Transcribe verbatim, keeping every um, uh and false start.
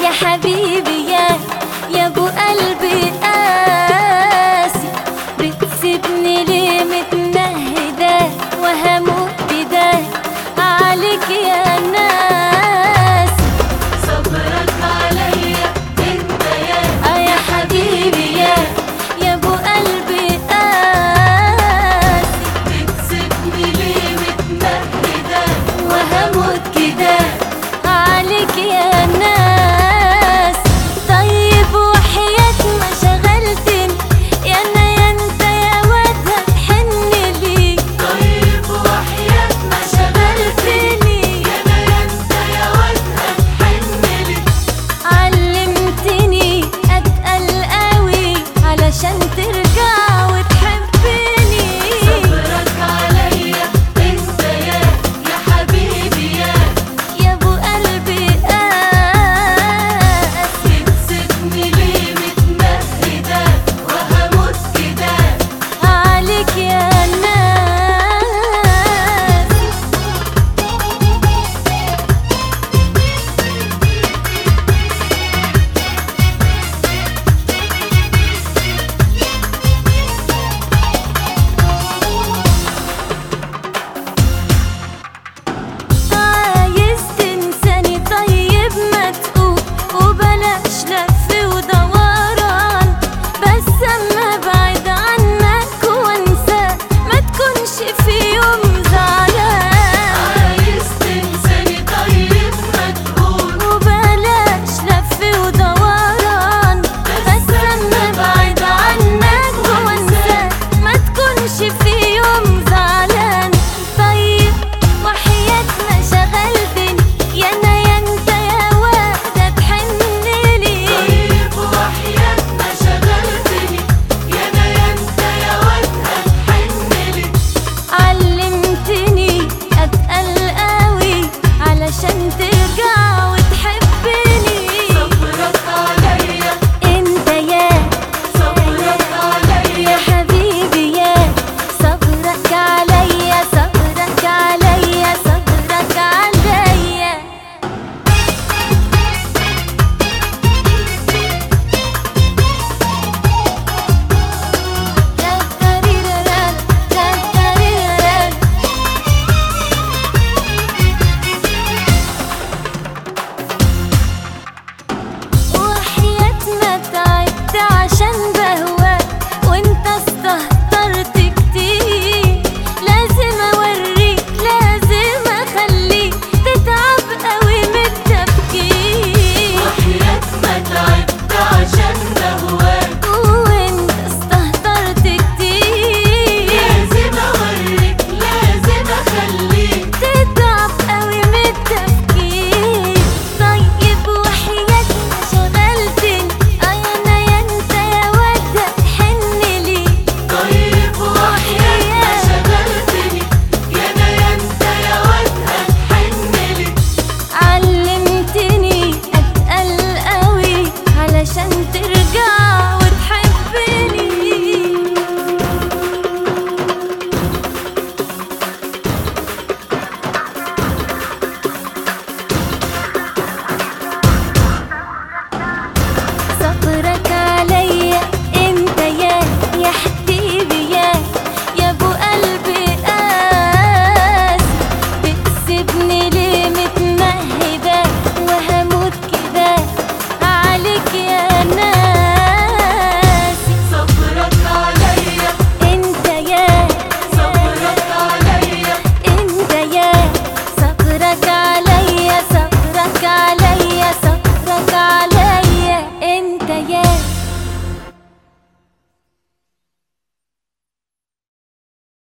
يا حبيبي يا يا ابو قلبي قاسي، بتسيبني ليه متنهدة وهموت بده عليك يا ناس. صبرك عليا انت يا اه يا حبيبي يا يا ابو قلبي قاسي، بتسيبني ليه متنهدة وهموت كده عليك يا ناس. طيب وحياة ما شغلتني يا انا يا انت يا واد هتحن لي. طيب وحياة ما شغلتني يا انا يا انت يا واد هتحنلي. علمتني اتقل قوي علشان ترجع وتحبني. صبرك عليا انت يا يا حبيبي يا يا ابو قلبي قاسي، بتسيبني ليه متنهدة وهموت كده عليك يا ناس. عايز تنساني طيب ما تقول وبلاش لف ودوران، بس اما ابعد عنك وانساك ما تكونش في يوم زعلان. عايز تنساني طيب ما تقول وبلاش لف ودوران، بس اما ابعد عنك وانساك ما تكونش في يوم زعلان. طيب وحياة ما شغلتني يا انا يا انت يا واد هتحنلي. طيب وحياة ما شغلتني يا انا يا انت يا واد هتحنلي. علمتني اتقل قوي علشان ترجع وتحبني. صبرك عليا انت يا صبرك عليا يا حبيبي يا صبرك عليا صبرك عليا صبرك عليا. تتريررر، تتريررر. وحياة ما تعبت عشان بهواك وانت استهترت كتير، لازم اوريك لازم اخليك تتعب قوي من التفكير. وحياة ما تعبت عشان بهواك وانت استهترت كتير، لازم اوريك لازم اخليك تتعب قوي من التفكير. طيب وحياة ما شغلتني اه يا انا يا انت يا واد هتحنلي. طيب وحياة ما شغلتني يا انا يا انت يا واد هتحنلي. علمتني اتقل قوي علشان ترجع وتحبني. صبرك عليا انت يا يا حبيبي يا يا ابو قلبي قاسي، بتسيبني ليه